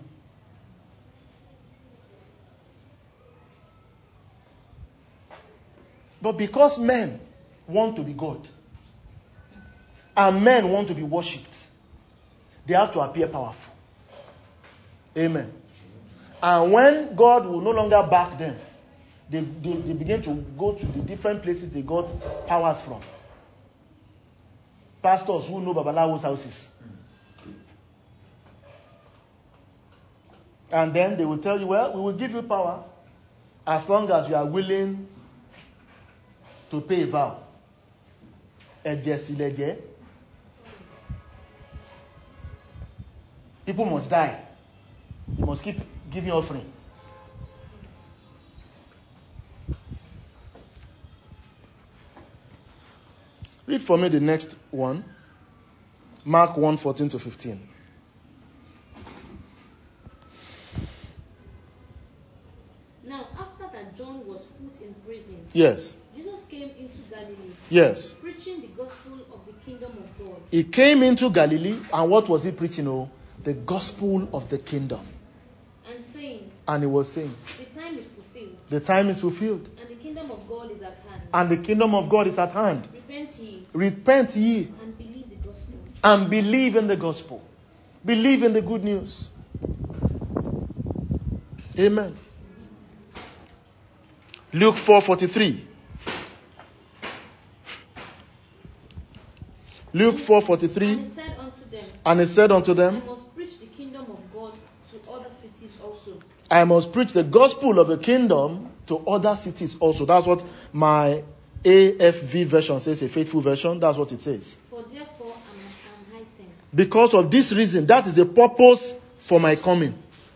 Speaker 2: But because men want to be God and men want to be worshipped, they have to appear powerful. Amen. And when God will no longer back them, they begin to go to the different places they got powers from. Pastors who know Babalawo's houses. And then they will tell you, well, we will give you power as long as you are willing to pay a vow. People must die. You must keep giving offering. Read for me the next one. Mark 1:14-15.
Speaker 6: Now, after that John was put in prison,
Speaker 2: Yes.
Speaker 6: Jesus came into Galilee,
Speaker 2: Yes.
Speaker 6: preaching the gospel of the kingdom of God,
Speaker 2: He came into Galilee, and what was he preaching? Oh, the gospel of the kingdom.
Speaker 6: and saying,
Speaker 2: And he was saying,
Speaker 6: the time is fulfilled,
Speaker 2: the time is fulfilled,
Speaker 6: and the kingdom of God is at hand.
Speaker 2: and the kingdom of God is at hand.
Speaker 6: Repent ye,
Speaker 2: Repent ye
Speaker 6: and believe the gospel.
Speaker 2: and believe in the gospel. Believe in the good news. Amen. Luke 4:43. Luke 4:43.
Speaker 6: And he said unto them,
Speaker 2: And he said unto
Speaker 6: I
Speaker 2: them,
Speaker 6: must preach the kingdom of God to other cities also,
Speaker 2: I must preach the gospel of the kingdom to other cities also. That's what my AFV version says, a faithful version. That's what it says.
Speaker 6: for therefore am I sent.
Speaker 2: Because of this reason, that is the purpose for my coming.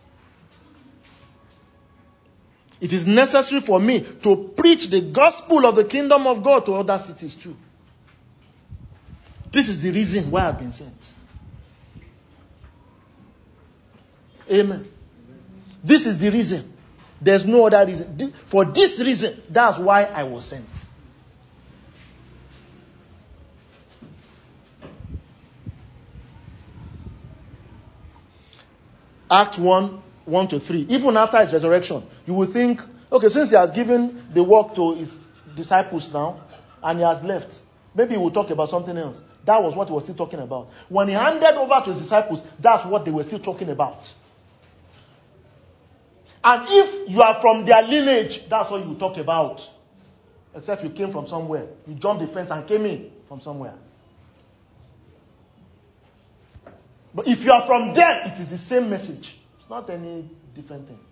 Speaker 2: It is necessary for me to preach the gospel of the kingdom of God to other cities too. This is the reason why I've been sent. Amen. This is the reason. There's no other reason. For this reason, that's why I was sent. Acts 1:1-3. Even after his resurrection, you will think, okay, since he has given the work to his disciples now, and he has left, maybe he will talk about something else. That was what he was still talking about. When he handed over to his disciples, that's what they were still talking about. And if you are from their lineage, that's what you talk about. Except you came from somewhere. You jumped the fence and came in from somewhere. But if you are from them, it is the same message. It's not any different thing.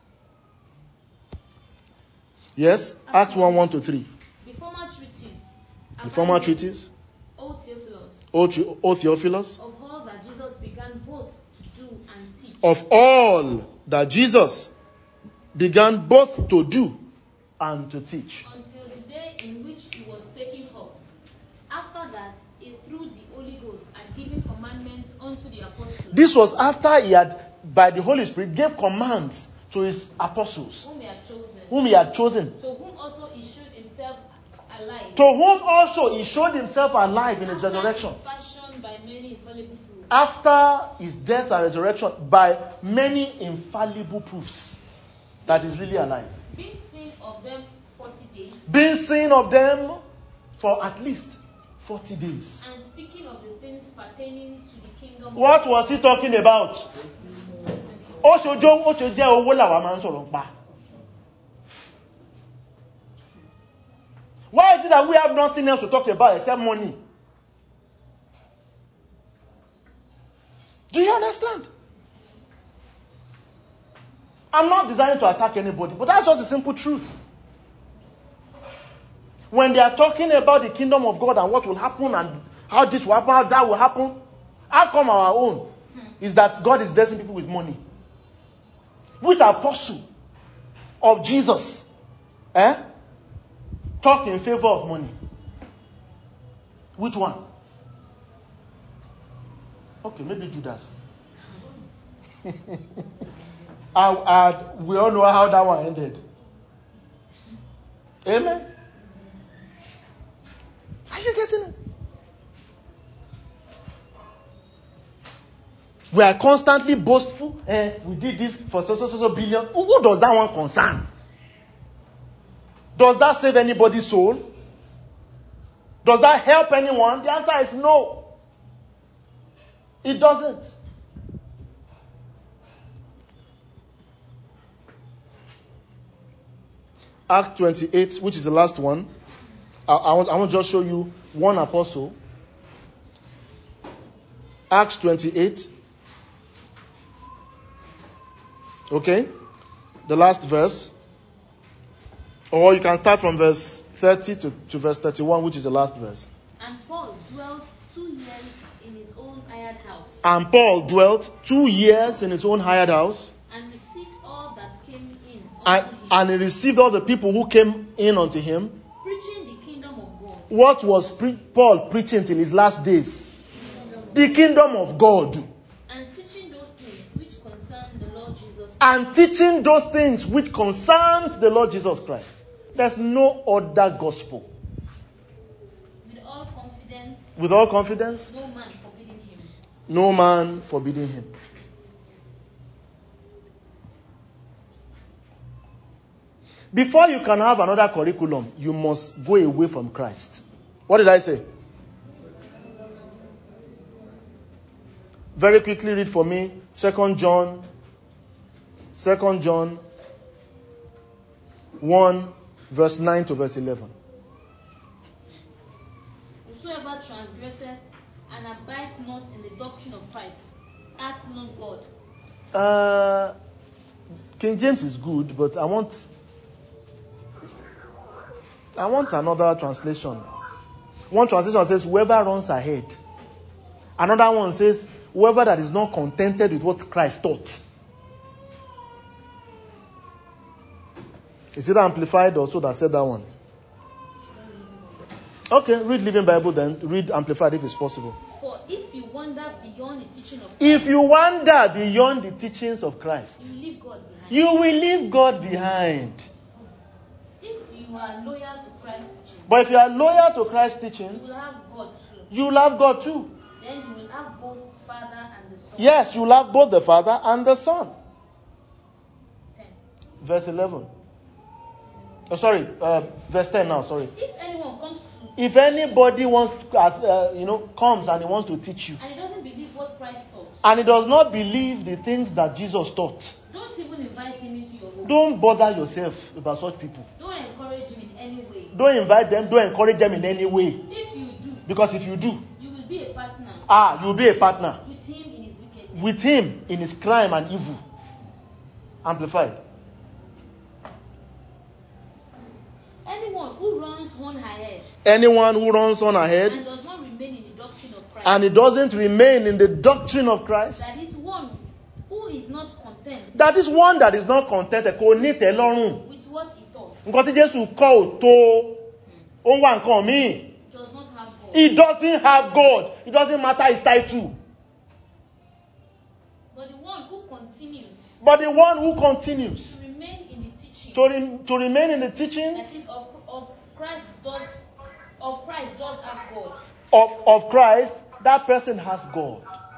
Speaker 2: Yes? Acts 1:1-3.
Speaker 6: The former treatise.
Speaker 2: The former treatise.
Speaker 6: O Theophilus.
Speaker 2: O Theophilus.
Speaker 6: Of all that Jesus began both to do and teach.
Speaker 2: Of all that Jesus began both to do and to teach.
Speaker 6: Until the day in which he was taken up. After that, he through the Holy Ghost had given commandments unto the apostles.
Speaker 2: This was after he had, by the Holy Spirit, gave commands to his apostles.
Speaker 6: Whom he had chosen.
Speaker 2: To
Speaker 6: whom also he showed himself alive.
Speaker 2: To whom also he showed himself alive in his resurrection.
Speaker 6: Fashioned by many infallible proofs.
Speaker 2: After his death and resurrection, by many infallible proofs that he's really alive.
Speaker 6: Being seen of them 40 days.
Speaker 2: Being seen of them for at least 40 days.
Speaker 6: And speaking of the things pertaining to the kingdom.
Speaker 2: What was he talking about? Why is it that we have nothing else to talk about except money? Do you understand? I'm not designed to attack anybody, but that's just the simple truth. When they are talking about the kingdom of God and what will happen and how this will happen, how that will happen, how come our own is that God is blessing people with money? Which apostle of Jesus talked in favor of money? Which one? Okay, maybe Judas. We all know how that one ended. Amen? Are you getting it? We are constantly boastful. We did this for so billion. Who does that one concern? Does that save anybody's soul? Does that help anyone? The answer is no. It doesn't. Act 28, which is the last one. I want to just show you one apostle. Acts 28. Okay? The last verse. Or you can start from verse 30 to verse 31, which is the last verse.
Speaker 6: And Paul dwelt 2 years in his own hired house.
Speaker 2: And Paul dwelt 2 years in his own hired house.
Speaker 6: And received all that came in unto him.
Speaker 2: And he received all the people who came in unto him.
Speaker 6: Preaching the kingdom of God.
Speaker 2: what was Paul preaching till his last days? The kingdom of God.
Speaker 6: And teaching those things which concern the Lord Jesus.
Speaker 2: And teaching those things which concerns the Lord Jesus Christ. There's no other gospel.
Speaker 6: With all confidence.
Speaker 2: With all confidence.
Speaker 6: No man forbidding him.
Speaker 2: No man forbidding him. Before you can have another curriculum, you must go away from Christ. What did I say? Very quickly read for me 2 John 1 verse 9 to verse 11.
Speaker 6: Whosoever transgresseth and abides not in the doctrine of Christ hath not God.
Speaker 2: King James is good, but I want another translation. One translation says, whoever runs ahead. Another one says, whoever that is not contented with what Christ taught. Is it Amplified or so that said that one? Okay, read Living Bible then. Read Amplified if it's possible.
Speaker 6: For if you wander beyond the teaching of Christ,
Speaker 2: if you wander beyond the teachings of Christ,
Speaker 6: you leave God behind.
Speaker 2: You will leave God behind.
Speaker 6: If you are loyal to Christ's teaching,
Speaker 2: but if you are loyal to Christ's teachings,
Speaker 6: you will have God too.
Speaker 2: You will have God too.
Speaker 6: Then you will have both Father and the Son.
Speaker 2: Yes, you will have both the Father and the Son.
Speaker 6: 10.
Speaker 2: Verse 11. Verse 10 now, sorry.
Speaker 6: If
Speaker 2: anybody wants comes and he wants to teach you,
Speaker 6: and he doesn't believe what Christ taught,
Speaker 2: and he does not believe the things that Jesus taught,
Speaker 6: don't even invite him into your home.
Speaker 2: Don't bother yourself about such people.
Speaker 6: Don't encourage him in any way.
Speaker 2: Don't invite them, don't encourage them in any way.
Speaker 6: If you do,
Speaker 2: because if you do,
Speaker 6: you will be a partner.
Speaker 2: You will be a partner
Speaker 6: with him in his wickedness.
Speaker 2: With him in his crime and evil. Amplified.
Speaker 6: Anyone who runs one ahead.
Speaker 2: Anyone who runs on ahead.
Speaker 6: And does not remain in the doctrine of Christ.
Speaker 2: And he doesn't remain in the doctrine of Christ.
Speaker 6: That is one who is not content.
Speaker 2: That is one that is not contented.
Speaker 6: With what he taught.
Speaker 2: Nǹkan tí Jésù kọ́ ò tó. Ó ń wá nǹkan míì.
Speaker 6: Does not have God.
Speaker 2: He doesn't have God. It doesn't matter his title.
Speaker 6: But the one who continues. To remain in the teaching.
Speaker 2: To remain in the teaching.
Speaker 6: That is of Christ does have God.
Speaker 2: Of Christ, that person has God.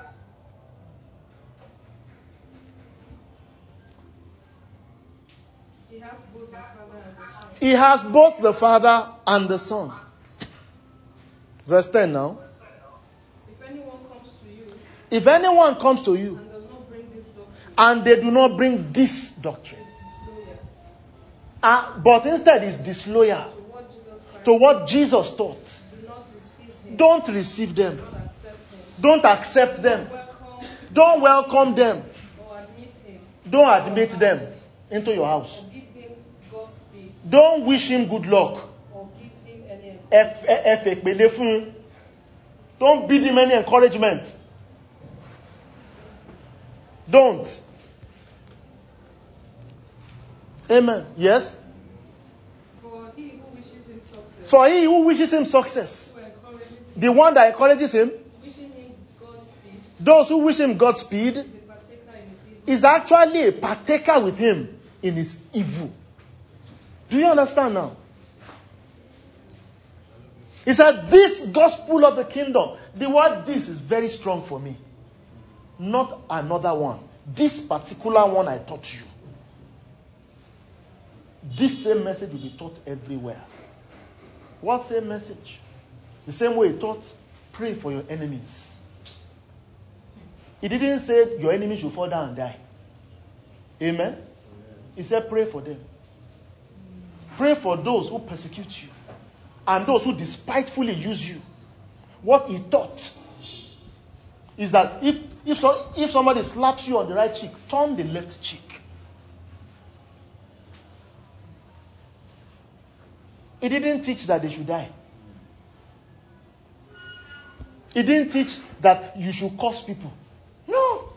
Speaker 5: He has both the Father and the Son.
Speaker 2: He has both the Father and the Son. Verse 10 now.
Speaker 5: If anyone comes to
Speaker 2: and
Speaker 5: you
Speaker 2: does not bring this doctrine,
Speaker 5: and they do not bring this doctrine,
Speaker 2: but instead is disloyal to what Jesus taught, don't receive them. Don't accept them. Don't welcome them. Don't admit them into your house. Don't wish him good luck. Don't bid him any encouragement. Don't. Amen. Yes? For he who wishes him success. The one that encourages him. Those who wish him Godspeed is actually a partaker with him in his evil. Do you understand now? He said, this gospel of the kingdom, the word this is very strong for me. Not another one. This particular one I taught you. This same message will be taught everywhere. What same message? The same way he taught, pray for your enemies. He didn't say your enemies should fall down and die. Amen? He said pray for them. Pray for those who persecute you and those who despitefully use you. What he taught is that if somebody slaps you on the right cheek, turn the left cheek. He didn't teach that they should die. He didn't teach that you should curse people. No.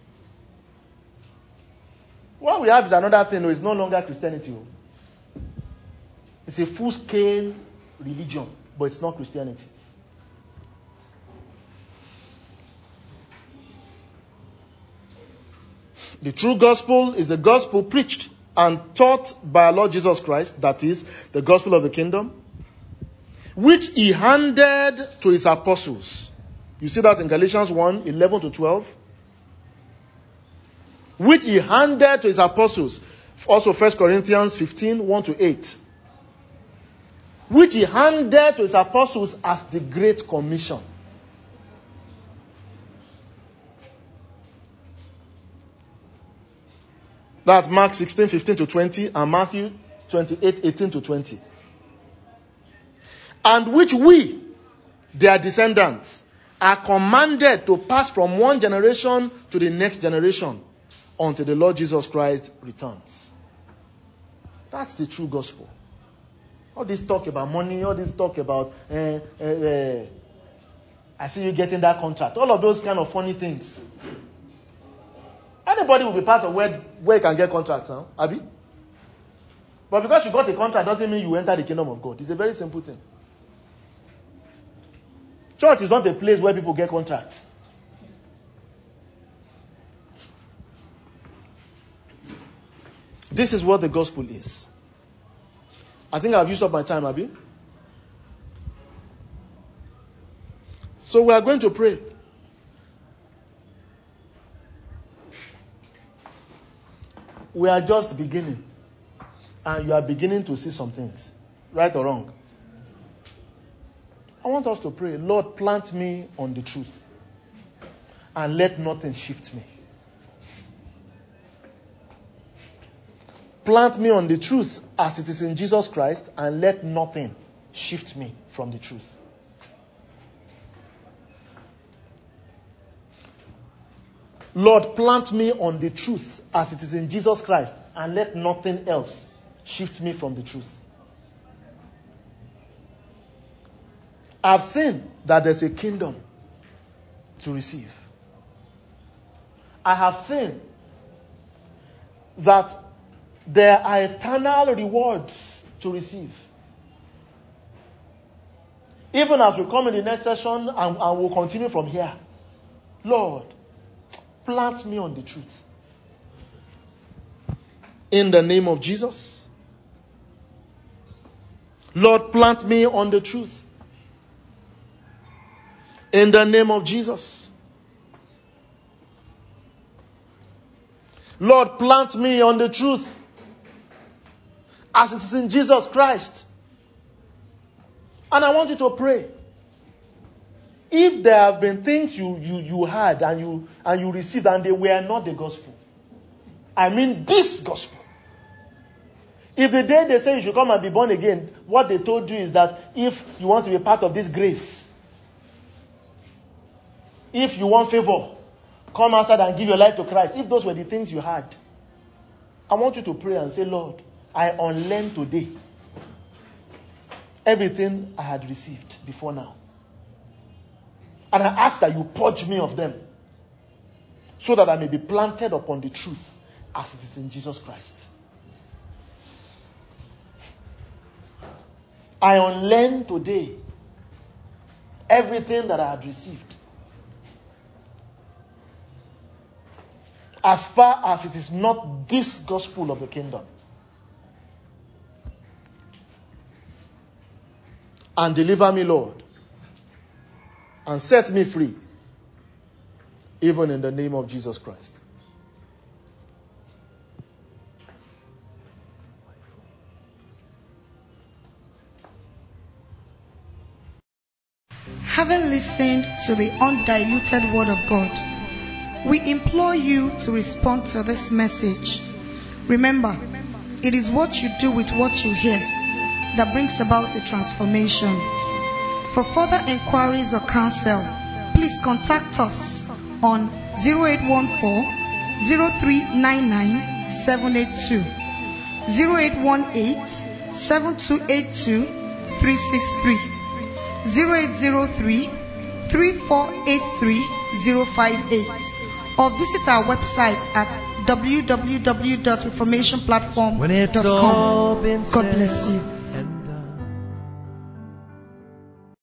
Speaker 2: What we have is another thing. It's no longer Christianity. It's a full-scale religion but it's not Christianity. The true gospel is the gospel preached and taught by our Lord Jesus Christ, that is, the gospel of the kingdom, which he handed to his apostles. You see that in Galatians 1, 11 to 12. Which he handed to his apostles. Also 1 Corinthians 15, 1 to 8. Which he handed to his apostles as the Great Commission. That's Mark 16, 15 to 20 and Matthew 28, 18 to 20. And which we, their descendants, are commanded to pass from one generation to the next generation until the Lord Jesus Christ returns. That's the true gospel. All this talk about money, all this talk about, I see you getting that contract. All of those kind of funny things. Anybody will be part of where you can get contracts, huh? Abi? But because you got a contract doesn't mean you enter the kingdom of God. It's a very simple thing. Church is not a place where people get contracts. This is what the gospel is. I think I've used up my time, Abi. So we are going to pray. We are just beginning. And you are beginning to see some things. Right or wrong? I want us to pray. Lord, plant me on the truth. And let nothing shift me. Plant me on the truth as it is in Jesus Christ. And let nothing shift me from the truth. Lord, plant me on the truth as it is in Jesus Christ, and let nothing else shift me from the truth. I've seen that there's a kingdom to receive. I have seen that there are eternal rewards to receive. Even as we come in the next session and we'll continue from here. Lord, plant me on the truth. In the name of Jesus. Lord, plant me on the truth. In the name of Jesus. Lord, plant me on the truth. As it is in Jesus Christ. And I want you to pray. If there have been things you had and you received and they were not the gospel. I mean this gospel. If the day they say you should come and be born again, what they told you is that if you want to be part of this grace, if you want favor, come outside and give your life to Christ. If those were the things you had, I want you to pray and say, Lord, I unlearn today everything I had received before now. And I ask that you purge me of them so that I may be planted upon the truth as it is in Jesus Christ. I unlearn today everything that I had received. As far as it is not this gospel of the kingdom. And deliver me, Lord. And set me free. Even in the name of Jesus Christ.
Speaker 1: Having listened to the undiluted word of God, we implore you to respond to this message. Remember, it is what you do with what you hear that brings about a transformation. For further inquiries or counsel, please contact us on 0814-0399-782, 0818-7282-363, 0803-3483-058, or visit our website at www.reformationplatform.com. God bless you.